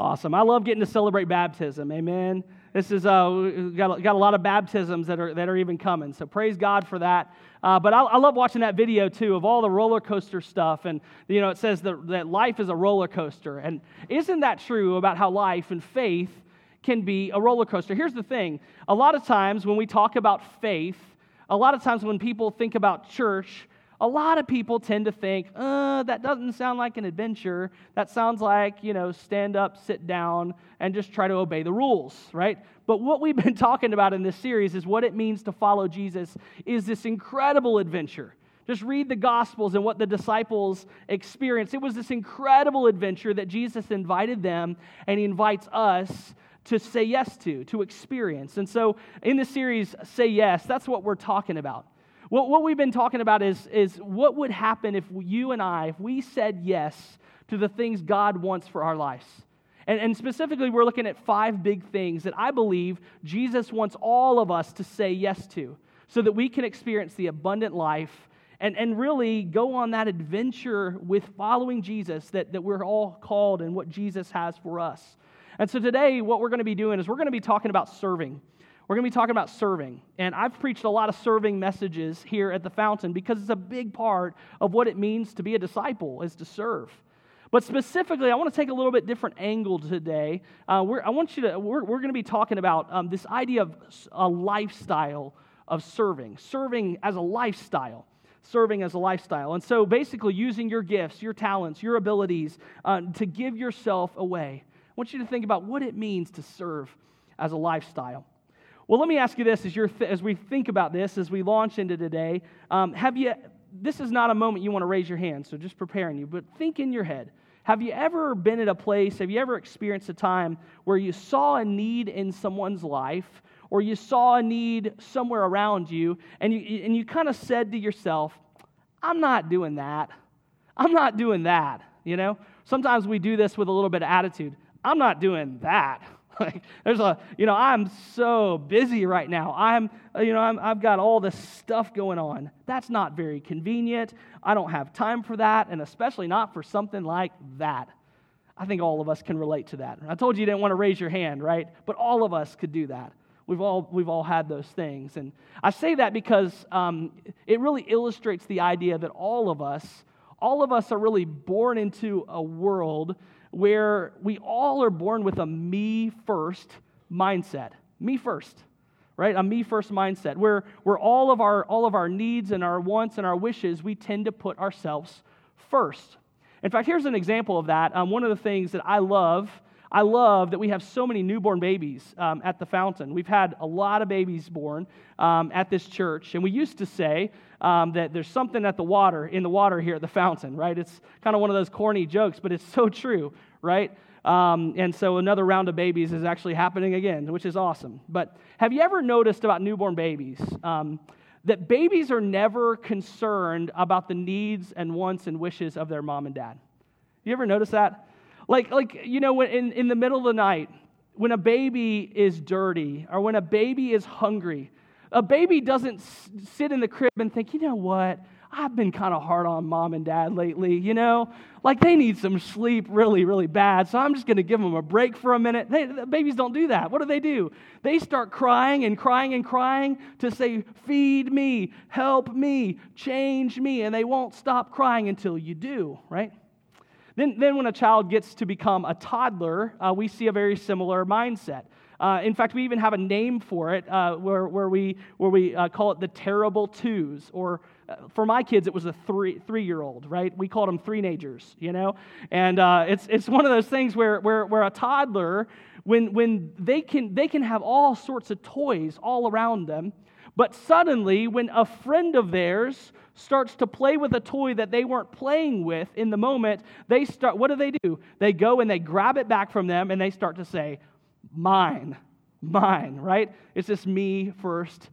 Awesome. I love getting to celebrate baptism. Amen. This is we got a lot of baptisms that are even coming. So praise God for that. But I love watching that video too of all the roller coaster stuff. And it says that life is a roller coaster. And isn't that true about how life and faith can be a roller coaster? Here's the thing. A lot of times when we talk about faith, a lot of times when people think about church, a lot of people tend to think, that doesn't sound like an adventure. That sounds like, stand up, sit down, and just try to obey the rules, right? But what we've been talking about in this series is what it means to follow Jesus is this incredible adventure. Just read the Gospels and what the disciples experienced. It was this incredible adventure that Jesus invited them, and He invites us to say yes to experience. And so in this series, Say Yes, that's what we're talking about. What we've been talking about is what would happen if you and I, if we said yes to the things God wants for our lives. And specifically, we're looking at 5 big things that I believe Jesus wants all of us to say yes to so that we can experience the abundant life and really go on that adventure with following Jesus that we're all called and what Jesus has for us. And so today, what we're going to be doing is we're going to be talking about serving. We're going to be talking about serving, and I've preached a lot of serving messages here at the Fountain because it's a big part of what it means to be a disciple, is to serve. But specifically, I want to take a little bit different angle today. We're going to be talking about this idea of a lifestyle of serving as a lifestyle. Serving as a lifestyle. And so basically using your gifts, your talents, your abilities to give yourself away. I want you to think about what it means to serve as a lifestyle. Well, let me ask you this as we think about this, as we launch into today. This is not a moment you want to raise your hand, so just preparing you, but think in your head. Have you ever been at a place, have you ever experienced a time where you saw a need in someone's life, or you saw a need somewhere around you, and you kind of said to yourself, I'm not doing that. I'm not doing that, Sometimes we do this with a little bit of attitude. I'm not doing that. I'm so busy right now. I've got all this stuff going on. That's not very convenient. I don't have time for that, and especially not for something like that. I think all of us can relate to that. I told you didn't want to raise your hand, right? But all of us could do that. We've all had those things, and I say that because it really illustrates the idea that all of us are really born into a world where we all are born with a me first mindset. Me first, right? A me first mindset, where all of our needs and our wants and our wishes, we tend to put ourselves first. In fact, here's an example of that. One of the things that I love that we have so many newborn babies at the Fountain. We've had a lot of babies born at this church, and we used to say that there's something in the water here at the Fountain, right? It's kind of one of those corny jokes, but it's so true, right? And so another round of babies is actually happening again, which is awesome. But have you ever noticed about newborn babies that babies are never concerned about the needs and wants and wishes of their mom and dad? You ever notice that? Like when in the middle of the night, when a baby is dirty or when a baby is hungry, a baby doesn't sit in the crib and think, you know what, I've been kind of hard on mom and dad lately, like they need some sleep really, really bad, so I'm just going to give them a break for a minute. Babies don't do that. What do? They start crying and crying and crying to say, feed me, help me, change me, and they won't stop crying until you do, right? Then when a child gets to become a toddler, we see a very similar mindset. In fact, we even have a name for it where we call it the terrible twos, or for my kids, it was a three-year-old, right? We called them three-nagers, And it's one of those things where a toddler, when they can have all sorts of toys all around them, but suddenly when a friend of theirs starts to play with a toy that they weren't playing with in the moment, what do? They go and they grab it back from them and they start to say, mine, right? It's this me first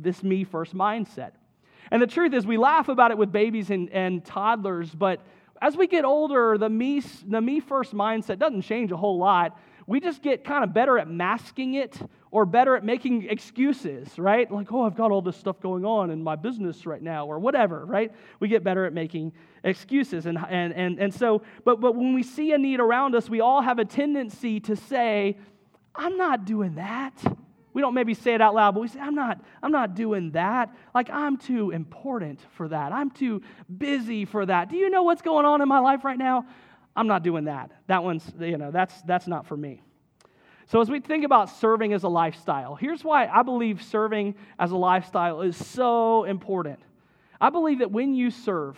mindset. And the truth is, we laugh about it with babies and toddlers, but as we get older, the me first mindset doesn't change a whole lot. we just get kind of better at masking it or better at making excuses, right? Like, oh, I've got all this stuff going on in my business right now or whatever, right? We get better at making excuses. And so, but when we see a need around us, we all have a tendency to say, I'm not doing that. We don't maybe say it out loud, but we say, I'm not doing that. Like, I'm too important for that. I'm too busy for that. Do you know what's going on in my life right now? I'm not doing that. That one's, that's not for me. So as we think about serving as a lifestyle, here's why I believe serving as a lifestyle is so important. I believe that when you serve,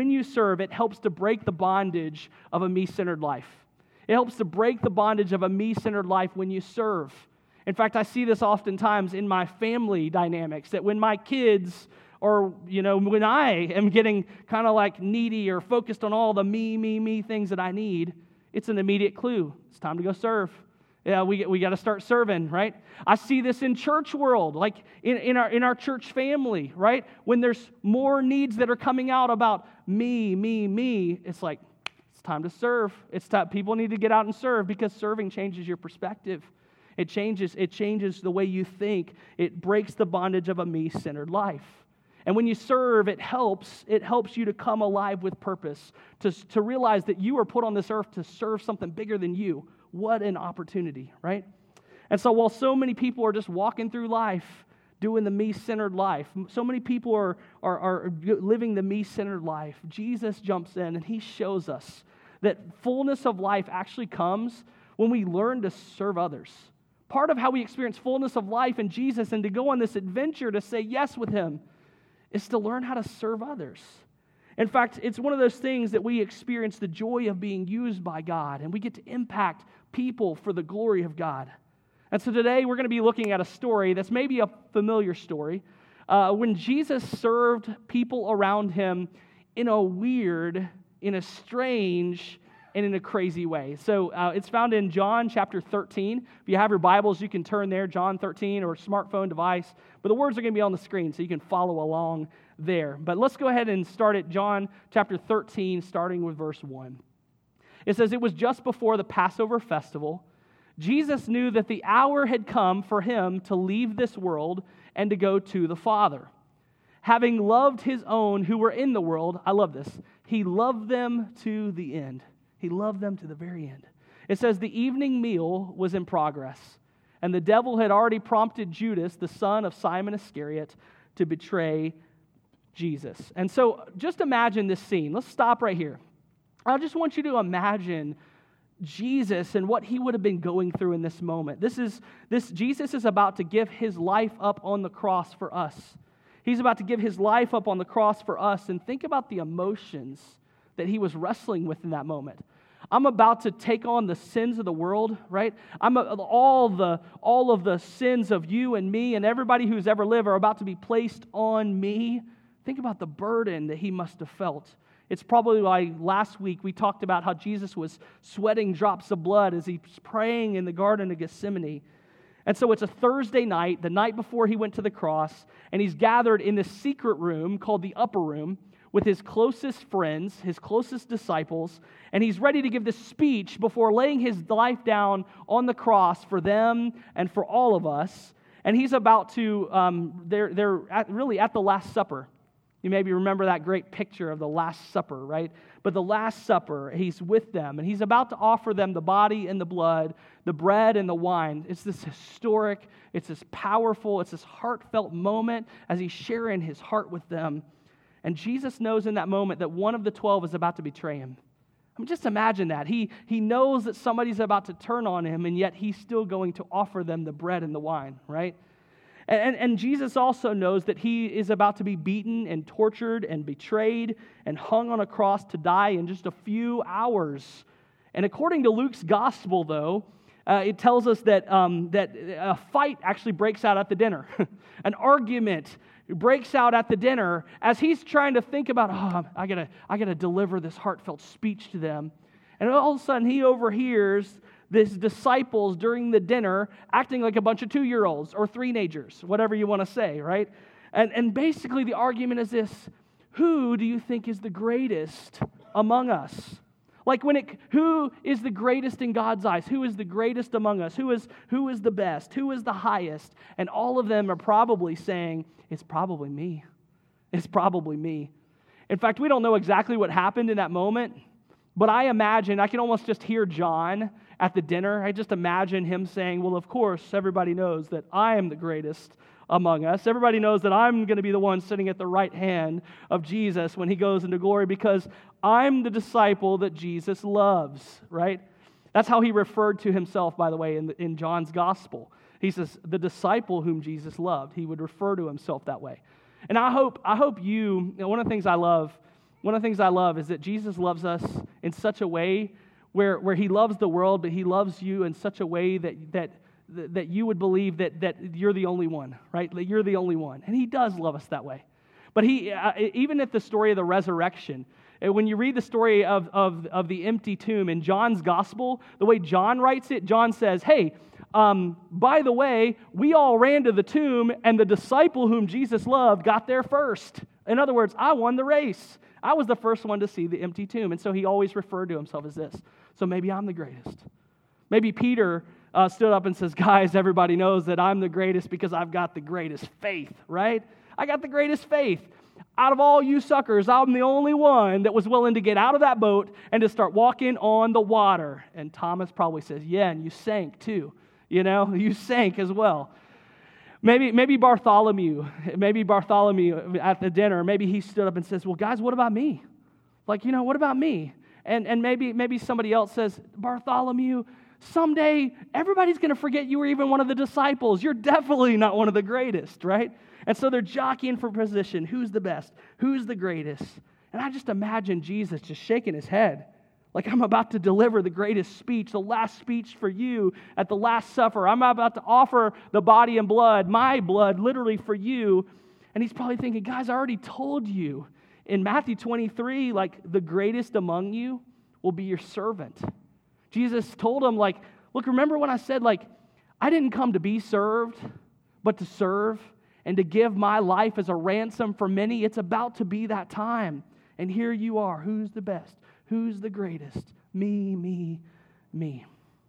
it helps to break the bondage of a me-centered life. It helps to break the bondage of a me-centered life when you serve. In fact, I see this oftentimes in my family dynamics, that when my kids or, when I am getting kind of like needy or focused on all the me things that I need, it's an immediate clue. It's time to go serve. Yeah, we got to start serving, right? I see this in church world, like in our church family, right? When there's more needs that are coming out about me, it's like, it's time to serve. It's time. People need to get out and serve because serving changes your perspective. It changes the way you think. It breaks the bondage of a me-centered life. And when you serve, it helps you to come alive with purpose, to realize that you are put on this earth to serve something bigger than you. What an opportunity, right? And so while so many people are just walking through life doing the me-centered life, so many people are living the me-centered life, Jesus jumps in and he shows us that fullness of life actually comes when we learn to serve others. Part of how we experience fullness of life in Jesus and to go on this adventure to say yes with him is to learn how to serve others. In fact, it's one of those things that we experience the joy of being used by God, and we get to impact people for the glory of God. And so today we're going to be looking at a story that's maybe a familiar story, when Jesus served people around him in a weird, in a strange, and in a crazy way. So it's found in John chapter 13. If you have your Bibles, you can turn there, John 13, or smartphone device. But the words are going to be on the screen, so you can follow along there. But let's go ahead and start at John chapter 13, starting with verse 1. It says, "It was just before the Passover festival. Jesus knew that the hour had come for him to leave this world and to go to the Father. Having loved his own who were in the world," I love this, "he loved them to the end." He loved them to the very end. It says the evening meal was in progress, and the devil had already prompted Judas, the son of Simon Iscariot, to betray Jesus. And so just imagine this scene. Let's stop right here. I just want you to imagine Jesus and what he would have been going through in this moment. Jesus is about to give his life up on the cross for us. He's about to give his life up on the cross for us, and think about the emotions that he was wrestling with in that moment. I'm about to take on the sins of the world, right? All of the sins of you and me and everybody who's ever lived are about to be placed on me. Think about the burden that he must have felt. It's probably why last week we talked about how Jesus was sweating drops of blood as he was praying in the Garden of Gethsemane. And so it's a Thursday night, the night before he went to the cross, and he's gathered in this secret room called the upper room with his closest friends, his closest disciples, and he's ready to give this speech before laying his life down on the cross for them and for all of us. And he's about to, they're really at the Last Supper. You maybe remember that great picture of the Last Supper, right? But the Last Supper, he's with them, and he's about to offer them the body and the blood, the bread and the wine. It's this historic, it's this powerful, it's this heartfelt moment as he's sharing his heart with them. And Jesus knows in that moment that one of the 12 is about to betray him. I mean, just imagine that. He knows that somebody's about to turn on him, and yet he's still going to offer them the bread and the wine, right? And Jesus also knows that he is about to be beaten and tortured and betrayed and hung on a cross to die in just a few hours. And according to Luke's gospel, though, it tells us that a fight actually breaks out at the dinner. An argument breaks out at the dinner as he's trying to think about, I gotta deliver this heartfelt speech to them. And all of a sudden he overhears his disciples during the dinner acting like a bunch of 2-year-olds or 3-nagers, whatever you want to say, right? And basically the argument is this: who do you think is the greatest among us? Like who is the greatest in God's eyes? Who is the greatest among us? Who is the best? Who is the highest? And all of them are probably saying, it's probably me. It's probably me. In fact, we don't know exactly what happened in that moment, but I can almost just hear John at the dinner. I just imagine him saying, well, of course, everybody knows that I am the greatest among us. Everybody knows that I'm going to be the one sitting at the right hand of Jesus when he goes into glory because I'm the disciple that Jesus loves, right? That's how he referred to himself, by the way, in John's gospel. He says, the disciple whom Jesus loved. He would refer to himself that way. And I hope one of the things I love is that Jesus loves us in such a way where he loves the world, but he loves you in such a way that you would believe that you're the only one, right? That you're the only one. And he does love us that way. But he, even at the story of the resurrection, when you read the story of the empty tomb in John's gospel, the way John writes it, John says, hey, by the way, we all ran to the tomb and the disciple whom Jesus loved got there first. In other words, I won the race. I was the first one to see the empty tomb. And so he always referred to himself as this. So maybe I'm the greatest. Maybe Peter stood up and says, guys, everybody knows that I'm the greatest because I've got the greatest faith, right? I got the greatest faith. Out of all you suckers, I'm the only one that was willing to get out of that boat and to start walking on the water. And Thomas probably says, yeah, and you sank too. You sank as well. Maybe Bartholomew at the dinner, maybe he stood up and says, well, guys, what about me? What about me? And maybe somebody else says, Bartholomew, someday everybody's going to forget you were even one of the disciples. You're definitely not one of the greatest, right? And so they're jockeying for position. Who's the best? Who's the greatest? And I just imagine Jesus just shaking his head like I'm about to deliver the greatest speech, the last speech for you at the Last Supper. I'm about to offer the body and blood, my blood, literally for you. And he's probably thinking, guys, I already told you in Matthew 23, the greatest among you will be your servant. Jesus told him, look, remember when I said, I didn't come to be served, but to serve and to give my life as a ransom for many. It's about to be that time. And here you are. Who's the best? Who's the greatest? Me, me, me.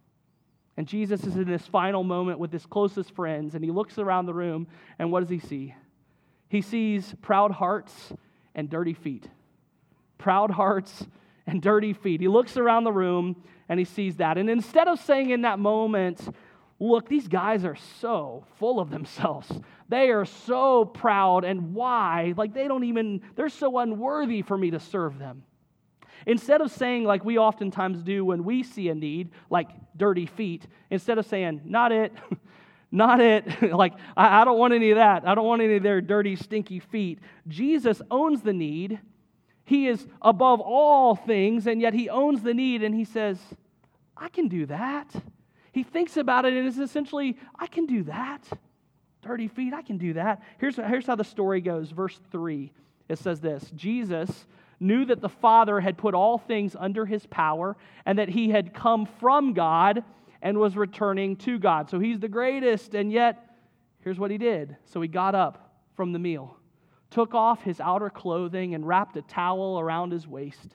And Jesus is in this final moment with his closest friends, and he looks around the room, and what does he see? He sees proud hearts and dirty feet. Proud hearts and dirty feet. He looks around the room, and he sees that. And instead of saying in that moment, look, these guys are so full of themselves. They are so proud, and why? They're so unworthy for me to serve them. Instead of saying like we oftentimes do when we see a need, like dirty feet, instead of saying, not it, not it, I don't want any of that. I don't want any of their dirty, stinky feet. Jesus owns the need. He is above all things, and yet he owns the need, and he says, I can do that. He thinks about it, and it's essentially, I can do that. Dirty feet, I can do that. Here's how the story goes. Verse 3, it says this: Jesus knew that the Father had put all things under his power, and that he had come from God and was returning to God. So he's the greatest, and yet, here's what he did. So he got up from the meal, took off his outer clothing, and wrapped a towel around his waist.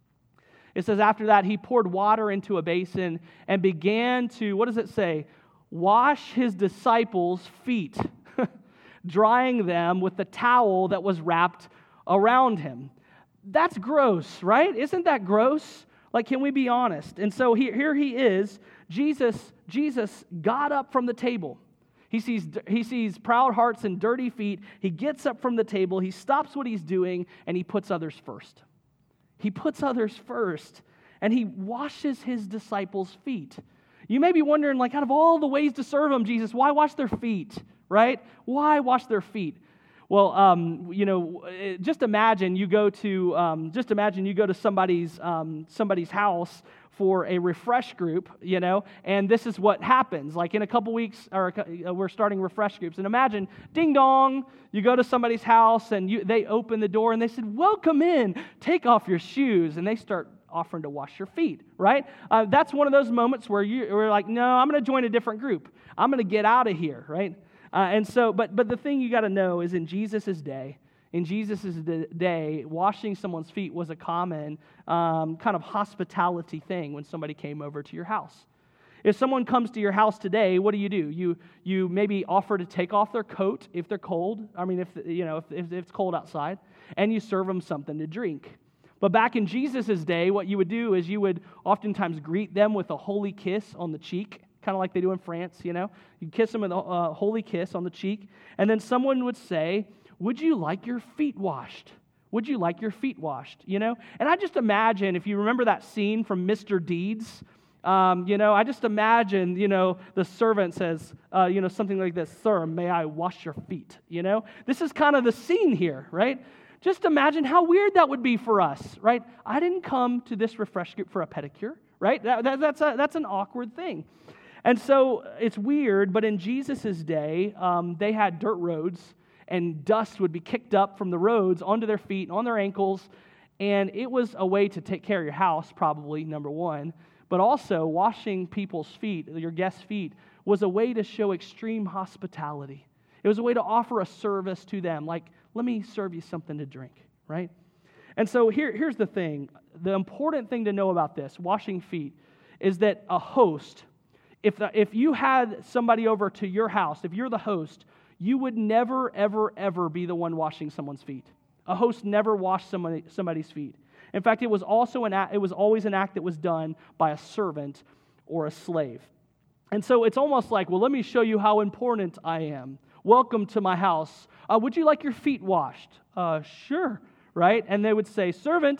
It says after that, he poured water into a basin and began to, what does it say? Wash his disciples' feet, drying them with the towel that was wrapped around him. That's gross, right? Isn't that gross? Can we be honest? And so here he is. Jesus got up from the table. He sees proud hearts and dirty feet. He gets up from the table. He stops what he's doing, and he puts others first. He puts others first, and he washes his disciples' feet. You may be wondering, out of all the ways to serve them, Jesus, why wash their feet, right? Why wash their feet? Well, just imagine you go to somebody's house for a refresh group, and this is what happens. In a couple weeks, we're starting refresh groups, and imagine, ding dong, you go to somebody's house, and they open the door, and they said, "Welcome in. Take off your shoes," and they start offering to wash your feet, right? That's one of those moments where we're like, "No, I'm going to join a different group. I'm going to get out of here," right? But the thing you got to know is in Jesus' day, In Jesus' day, washing someone's feet was a common kind of hospitality thing when somebody came over to your house. If someone comes to your house today, what do? You maybe offer to take off their coat if they're cold. I mean, if it's cold outside, and you serve them something to drink. But back in Jesus' day, what you would do is you would oftentimes greet them with a holy kiss on the cheek, kind of like they do in France, You kiss them with a holy kiss on the cheek, and then someone would say, "Would you like your feet washed? Would you like your feet washed?" And I just imagine, if you remember that scene from Mr. Deeds, I just imagine, the servant says, something like this, "Sir, may I wash your feet?" This is kind of the scene here, right? Just imagine how weird that would be for us, right? I didn't come to this refresh group for a pedicure, right? That's an awkward thing. And so it's weird, but in Jesus' day, they had dirt roads, and dust would be kicked up from the roads onto their feet, on their ankles, and it was a way to take care of your house, probably, number one, but also washing people's feet, your guests' feet, was a way to show extreme hospitality. It was a way to offer a service to them, like, let me serve you something to drink, right? And so here's the thing. The important thing to know about this, washing feet, is that a host, if you had somebody over to your house, if you're the host, you would never, ever, ever be the one washing someone's feet. A host never washed somebody's feet. In fact, it was always an act that was done by a servant or a slave. And so it's almost like, well, let me show you how important I am. Welcome to my house. Would you like your feet washed? Sure, right? And they would say, servant,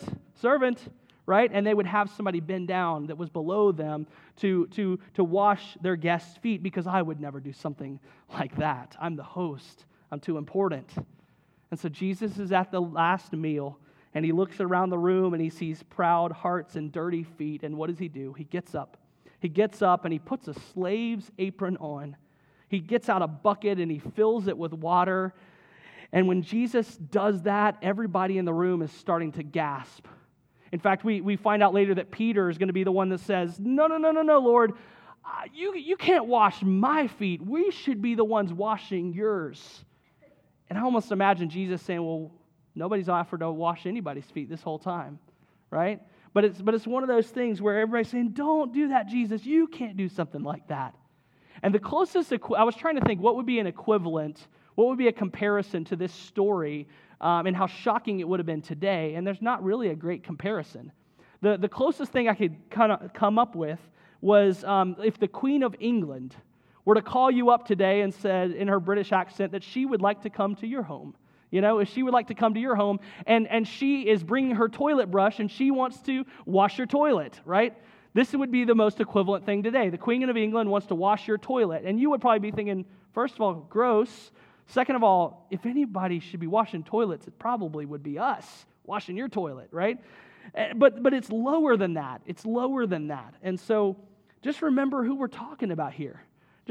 right? And they would have somebody bend down that was below them to wash their guests' feet, because I would never do something like that. I'm the host. I'm too important. And so Jesus is at the last meal, and he looks around the room, and he sees proud hearts and dirty feet, and what does he do? He gets up. He gets up, and he puts a slave's apron on. He gets out a bucket, and he fills it with water. And when Jesus does that, everybody in the room is starting to gasp. In fact, we find out later that Peter is going to be the one that says, no, Lord, you can't wash my feet. We should be the ones washing yours. And I almost imagine Jesus saying, well, nobody's offered to wash anybody's feet this whole time, right? But it's one of those things where everybody's saying, don't do that, Jesus. You can't do something like that. And the closest, I was trying to think, what would be an equivalent, what would be a comparison to this story and how shocking it would have been today, and there's not really a great comparison. The closest thing I could kind of come up with was if the Queen of England were to call you up today and said in her British accent that she would like to come to your home. If she would like to come to your home and she is bringing her toilet brush and she wants to wash your toilet, right? This would be the most equivalent thing today. The Queen of England wants to wash your toilet, and you would probably be thinking, first of all, gross. Second of all, if anybody should be washing toilets, it probably would be us washing your toilet, right? But it's lower than that. It's lower than that. And so just remember who we're talking about here.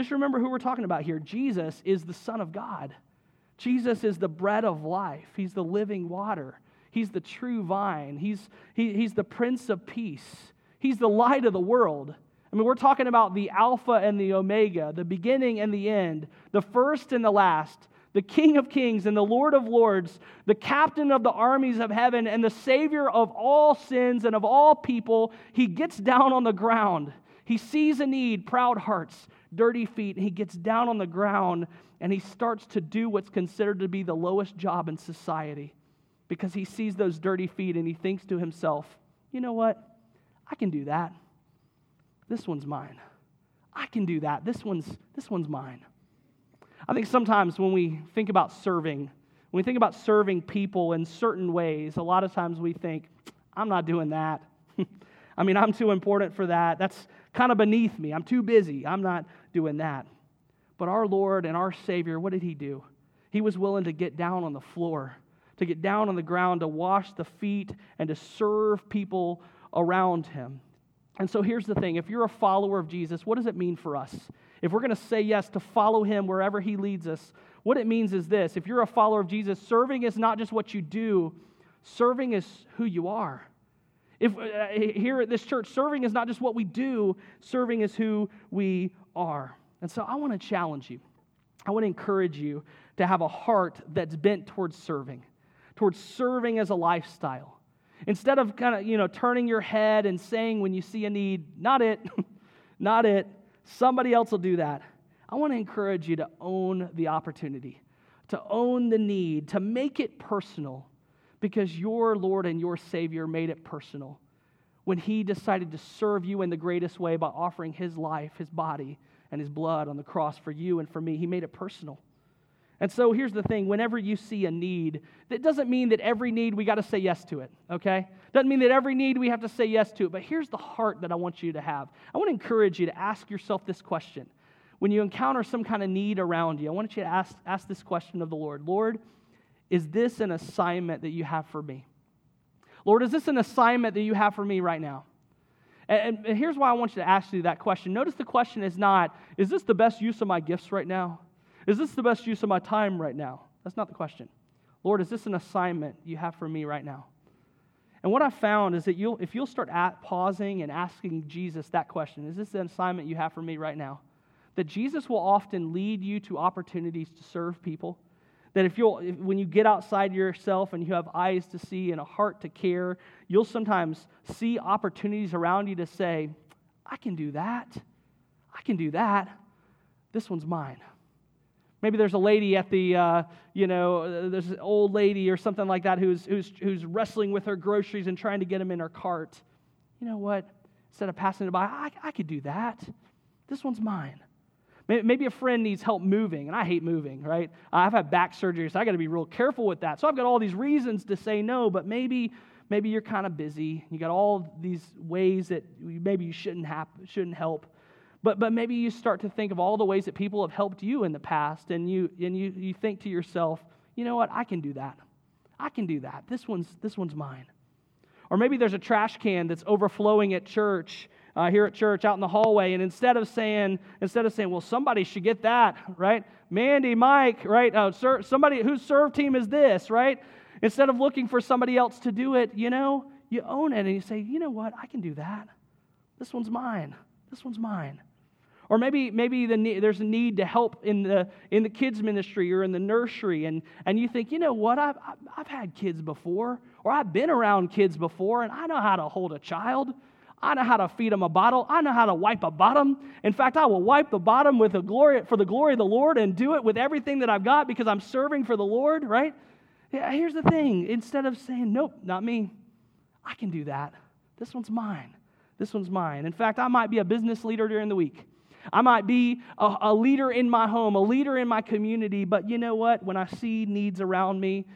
Jesus is the Son of God. Jesus is the bread of life. He's the living water. He's the true vine. He's the Prince of Peace. He's the light of the world. I mean, we're talking about the Alpha and the Omega, the beginning and the end, the first and the last, the King of Kings and the Lord of Lords, the captain of the armies of heaven and the Savior of all sins and of all people. He gets down on the ground. He sees a need, proud hearts, dirty feet, and he gets down on the ground and he starts to do what's considered to be the lowest job in society, because he sees those dirty feet and he thinks to himself, you know what? I can do that. This one's mine. I can do that. This one's mine. I think sometimes when we think about serving people in certain ways, a lot of times we think, I'm not doing that. I mean, I'm too important for that. That's kind of beneath me. I'm too busy. I'm not doing that. But our Lord and our Savior, what did he do? He was willing to get down on the floor, to get down on the ground, to wash the feet, and to serve people around him. And so here's the thing. If you're a follower of Jesus, what does it mean for us? If we're going to say yes to follow him wherever he leads us, what it means is this. If you're a follower of Jesus, serving is not just what you do. Serving is who you are. If here at this church, serving is not just what we do. Serving is who we are. And so I want to challenge you. I want to encourage you to have a heart that's bent towards serving. towards serving as a lifestyle. Instead of kind of, turning your head and saying when you see a need, not it, not it, somebody else will do that. I want to encourage you to own the opportunity, to own the need, to make it personal, because your Lord and your Savior made it personal when He decided to serve you in the greatest way by offering His life, His body, and His blood on the cross for you and for me. He made it personal. And so here's the thing, whenever you see a need, that doesn't mean that every need we got to say yes to it, okay? Doesn't mean that every need we have to say yes to it, but here's the heart that I want you to have. I want to encourage you to ask yourself this question. When you encounter some kind of need around you, I want you to ask this question of the Lord. Lord, is this an assignment that you have for me? Lord, is this an assignment that you have for me right now? And here's why I want you to ask you that question. Notice the question is not, is this the best use of my gifts right now? Is this the best use of my time right now? That's not the question. Lord, is this an assignment you have for me right now? And what I've found is that if you'll start pausing and asking Jesus that question, is this an assignment you have for me right now? That Jesus will often lead you to opportunities to serve people. That when you get outside yourself and you have eyes to see and a heart to care, you'll sometimes see opportunities around you to say, I can do that. I can do that. This one's mine. Maybe there's a lady at the, there's an old lady or something like that who's wrestling with her groceries and trying to get them in her cart. You know what? Instead of passing it by, I could do that. This one's mine. Maybe a friend needs help moving, and I hate moving, right? I've had back surgery, so I got to be real careful with that. So I've got all these reasons to say no, but maybe you're kind of busy. You got all these ways that maybe you shouldn't help. But maybe you start to think of all the ways that people have helped you in the past, and you think to yourself, you know what? I can do that. I can do that. This one's mine. Or maybe there's a trash can that's overflowing at church. Here at church, out in the hallway, and instead of saying, well, somebody should get that, right? Mandy, Mike, right? Somebody whose serve team is this, right? Instead of looking for somebody else to do it, you own it and you say, you know what? I can do that. This one's mine. This one's mine. Or maybe there's a need to help in the kids ministry or in the nursery, and you think, you know what? I've had kids before, or I've been around kids before, and I know how to hold a child. I know how to feed them a bottle. I know how to wipe a bottom. In fact, I will wipe the bottom for the glory of the Lord and do it with everything that I've got because I'm serving for the Lord, right? Yeah, here's the thing. Instead of saying, nope, not me, I can do that. This one's mine. This one's mine. In fact, I might be a business leader during the week. I might be a leader in my home, a leader in my community, but you know what? When I see needs around me,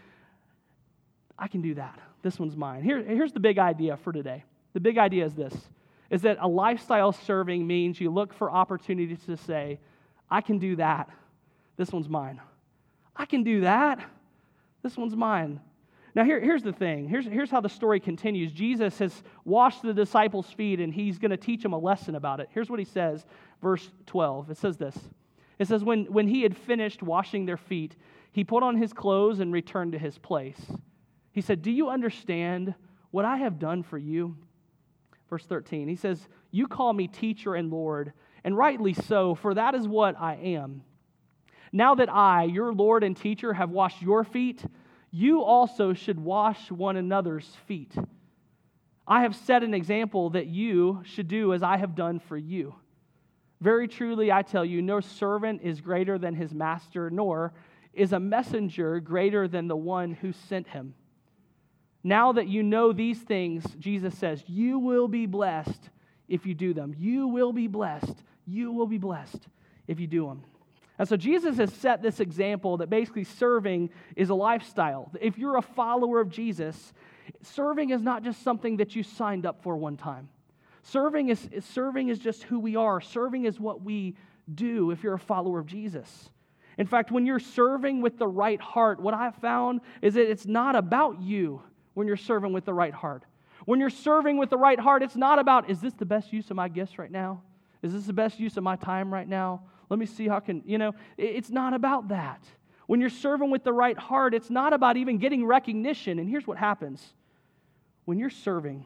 I can do that. This one's mine. Here's the big idea for today. The big idea is this, is that a lifestyle serving means you look for opportunities to say, I can do that. This one's mine. I can do that. This one's mine. Now here's the thing. Here's how the story continues. Jesus has washed the disciples' feet, and He's going to teach them a lesson about it. Here's what He says, verse 12. It says this. It says, when He had finished washing their feet, He put on His clothes and returned to His place. He said, do you understand what I have done for you? Verse 13, He says, you call me teacher and Lord, and rightly so, for that is what I am. Now that I, your Lord and teacher, have washed your feet, you also should wash one another's feet. I have set an example that you should do as I have done for you. Very truly, I tell you, no servant is greater than his master, nor is a messenger greater than the one who sent him. Now that you know these things, Jesus says, you will be blessed if you do them. You will be blessed. You will be blessed if you do them. And so Jesus has set this example that basically serving is a lifestyle. If you're a follower of Jesus, serving is not just something that you signed up for one time. Serving is just who we are. Serving is what we do if you're a follower of Jesus. In fact, when you're serving with the right heart, what I've found is that it's not about you. When you're serving with the right heart. When you're serving with the right heart, it's not about, is this the best use of my gifts right now? Is this the best use of my time right now? Let me see how it's not about that. When you're serving with the right heart, it's not about even getting recognition. And here's what happens. When you're serving,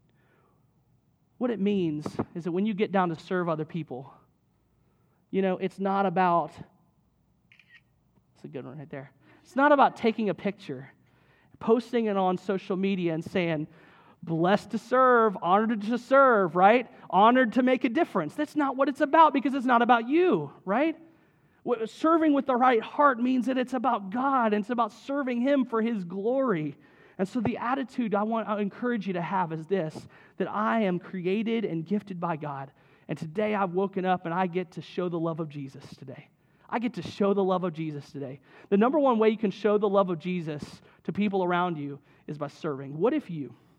what it means is that when you get down to serve other people, it's not about, that's a good one right there. It's not about taking a picture, posting it on social media and saying, blessed to serve, honored to serve, right? Honored to make a difference. That's not what it's about, because it's not about you, right? Serving with the right heart means that it's about God, and it's about serving Him for His glory. And so the attitude I encourage you to have is this, that I am created and gifted by God. And today I've woken up and I get to show the love of Jesus today. I get to show the love of Jesus today. The number one way you can show the love of Jesus to people around you is by serving. What if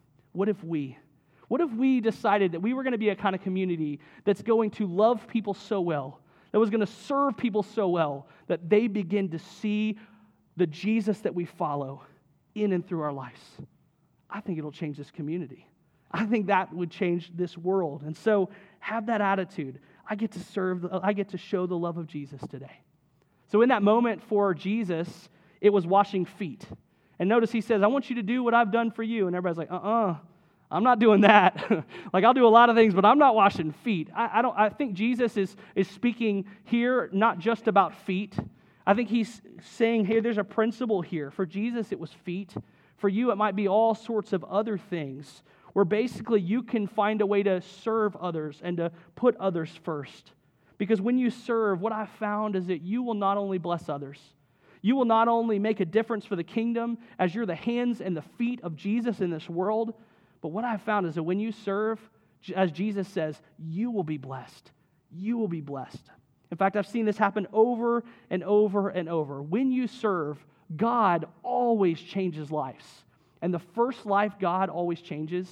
we decided that we were going to be a kind of community that's going to love people so well, that was going to serve people so well, that they begin to see the Jesus that we follow in and through our lives? I think it'll change this community. I think that would change this world. And so have that attitude. I get to show the love of Jesus today. So in that moment for Jesus, it was washing feet. And notice he says, I want you to do what I've done for you. And everybody's like, I'm not doing that. Like, I'll do a lot of things, but I'm not washing feet. I think Jesus is speaking here not just about feet. I think he's saying, hey, there's a principle here. For Jesus, it was feet. For you, it might be all sorts of other things, where basically you can find a way to serve others and to put others first. Because when you serve, what I've found is that you will not only bless others, you will not only make a difference for the kingdom as you're the hands and the feet of Jesus in this world, but what I've found is that when you serve, as Jesus says, you will be blessed. You will be blessed. In fact, I've seen this happen over and over and over. When you serve, God always changes lives. And the first life God always changes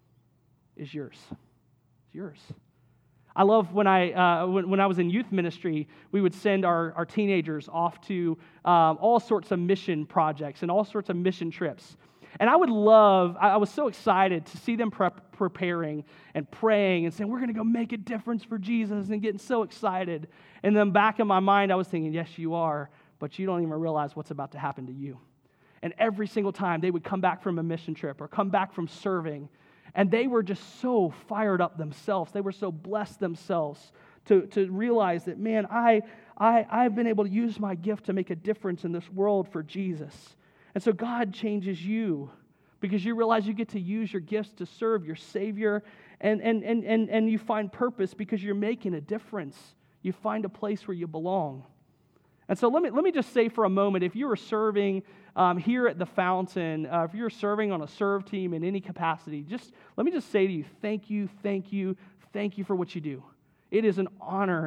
is yours. It's yours. I love when I was in youth ministry, we would send our teenagers off to all sorts of mission projects and all sorts of mission trips. And I was so excited to see them preparing and praying and saying, we're going to go make a difference for Jesus, and getting so excited. And then back in my mind, I was thinking, yes, you are, but you don't even realize what's about to happen to you. And every single time they would come back from a mission trip or come back from serving, and they were just so fired up themselves. They were so blessed themselves to realize that, man, I've been able to use my gift to make a difference in this world for Jesus. And so God changes you because you realize you get to use your gifts to serve your Savior, and you find purpose because you're making a difference. You find a place where you belong. And so let me just say for a moment, if you are serving here at the Fountain, if you're serving on a serve team in any capacity, let me just say to you, thank you for what you do. It is an honor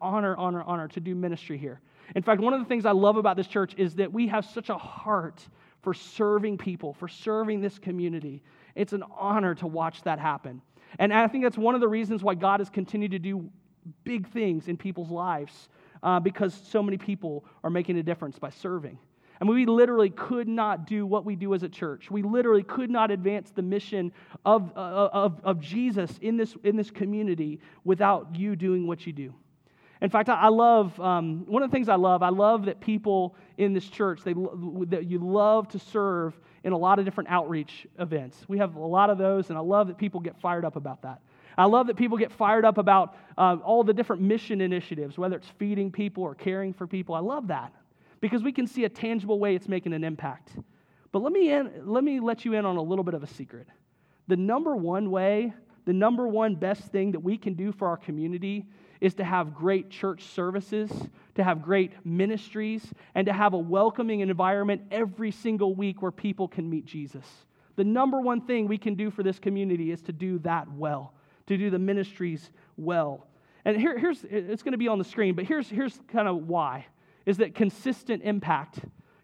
to do ministry here. In fact, one of the things I love about this church is that we have such a heart for serving people, for serving this community. It's an honor to watch that happen. And I think that's one of the reasons why God has continued to do big things in people's lives, because so many people are making a difference by serving. I mean, we literally could not do what we do as a church. We literally could not advance the mission of Jesus in this community without you doing what you do. In fact, I love, one of the things I love that people in this church, that you love to serve in a lot of different outreach events. We have a lot of those, and I love that people get fired up about that. I love that people get fired up about all the different mission initiatives, whether it's feeding people or caring for people. I love that because we can see a tangible way it's making an impact. But let me let you in on a little bit of a secret. The number one best thing that we can do for our community is to have great church services, to have great ministries, and to have a welcoming environment every single week where people can meet Jesus. The number one thing we can do for this community is to do that well, to do the ministries well. And here's it's going to be on the screen, but here's kind of why, is that consistent impact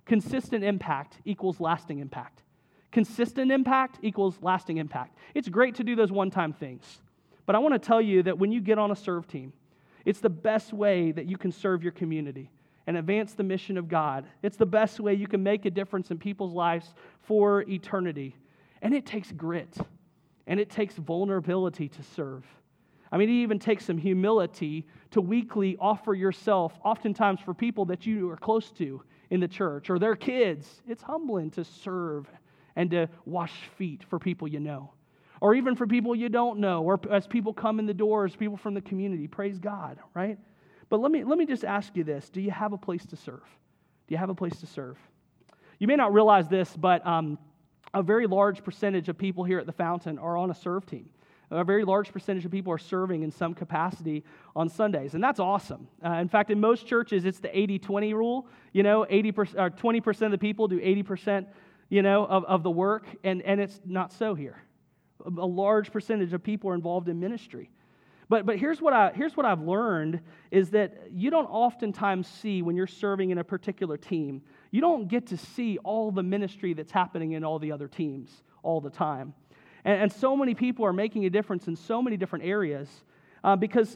equals lasting impact. Consistent impact equals lasting impact. It's great to do those one-time things, but I want to tell you that when you get on a serve team, it's the best way that you can serve your community and advance the mission of God. It's the best way you can make a difference in people's lives for eternity. And it takes grit, and it takes vulnerability to serve. I mean, it even takes some humility to weekly offer yourself, oftentimes for people that you are close to in the church or their kids. It's humbling to serve and to wash feet for people you know, or even for people you don't know, or as people come in the doors, people from the community. Praise God, right? But let me just ask you this. Do you have a place to serve? Do you have a place to serve? You may not realize this, but a very large percentage of people here at the Fountain are on a serve team. A very large percentage of people are serving in some capacity on Sundays, and that's awesome. In fact, in most churches, it's the 80-20 rule. 80% or 20% of the people do 80%, of the work, and it's not so here. A large percentage of people are involved in ministry. But here's what I've learned is that you don't oftentimes see when you're serving in a particular team, you don't get to see all the ministry that's happening in all the other teams all the time. And so many people are making a difference in so many different areas because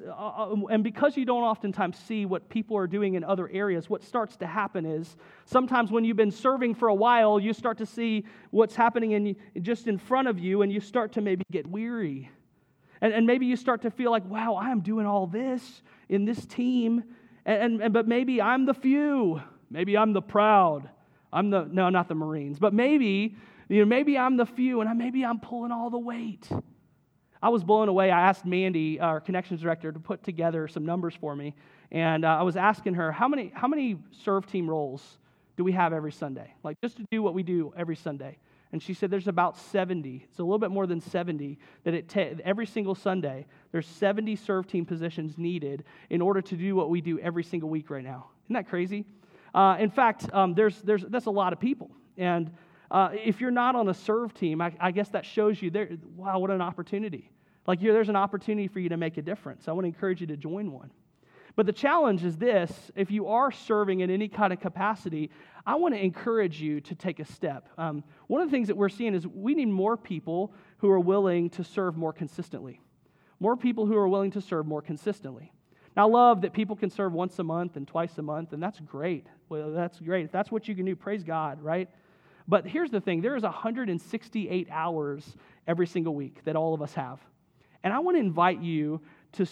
you don't oftentimes see what people are doing in other areas. What starts to happen is sometimes when you've been serving for a while, you start to see what's happening just in front of you, and you start to maybe get weary. And maybe you start to feel like, wow, I'm doing all this in this team, but maybe I'm the few. Maybe I'm the proud. No, not the Marines, but maybe I'm the few, and maybe I'm pulling all the weight. I was blown away. I asked Mandy, our connections director, to put together some numbers for me, and I was asking her, how many serve team roles do we have every Sunday? Like, just to do what we do every Sunday. And she said there's about 70. It's a little bit more than 70 that every single Sunday, there's 70 serve team positions needed in order to do what we do every single week right now. Isn't that crazy? In fact, that's a lot of people. And if you're not on a serve team, I guess that shows you, wow, what an opportunity. Like, there's an opportunity for you to make a difference. I want to encourage you to join one. But the challenge is this: if you are serving in any kind of capacity, I want to encourage you to take a step. One of the things that we're seeing is we need more people who are willing to serve more consistently. More people who are willing to serve more consistently. Now, I love that people can serve once a month and twice a month, and that's great. Well, that's great. If that's what you can do, praise God, right? But here's the thing. There is 168 hours every single week that all of us have. And I want to invite you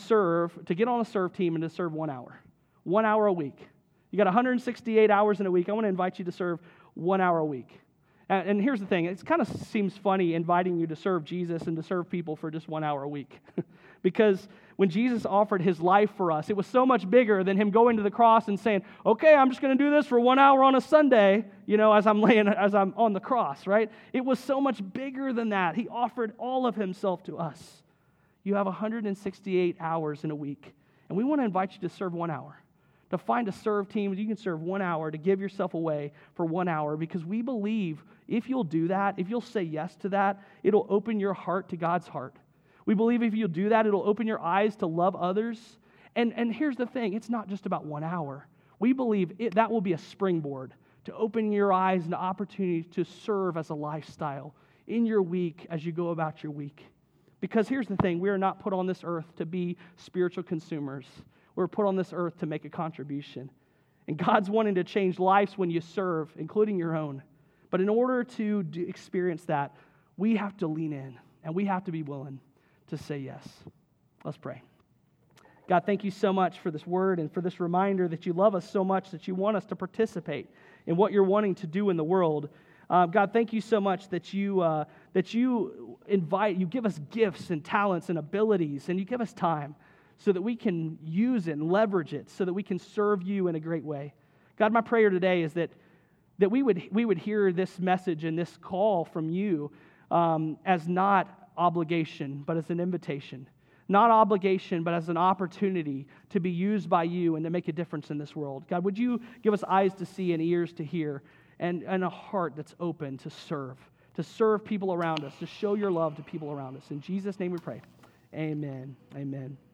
to get on a serve team and to serve 1 hour. 1 hour a week. You got 168 hours in a week. I want to invite you to serve 1 hour a week. And here's the thing. It kind of seems funny inviting you to serve Jesus and to serve people for just 1 hour a week. Because when Jesus offered his life for us, it was so much bigger than him going to the cross and saying, okay, I'm just going to do this for 1 hour on a Sunday, as I'm on the cross, right? It was so much bigger than that. He offered all of himself to us. You have 168 hours in a week, and we want to invite you to serve 1 hour. To find a serve team, you can serve 1 hour, to give yourself away for 1 hour, because we believe if you'll do that, if you'll say yes to that, it'll open your heart to God's heart. We believe if you'll do that, it'll open your eyes to love others. And here's the thing, it's not just about 1 hour. We believe that will be a springboard to open your eyes and the opportunity to serve as a lifestyle in your week as you go about your week. Because here's the thing, we are not put on this earth to be spiritual consumers. We're put on this earth to make a contribution. And God's wanting to change lives when you serve, including your own. But in order to experience that, we have to lean in, and we have to be willing to say yes. Let's pray. God, thank you so much for this word and for this reminder that you love us so much that you want us to participate in what you're wanting to do in the world. God, thank you so much that you give us gifts and talents and abilities, and you give us time so that we can use it and leverage it so that we can serve you in a great way. God, my prayer today is that we would hear this message and this call from you as not obligation, but as an invitation. Not obligation, but as an opportunity to be used by you and to make a difference in this world. God, would you give us eyes to see and ears to hear and a heart that's open to serve people around us, to show your love to people around us. In Jesus' name we pray. Amen. Amen.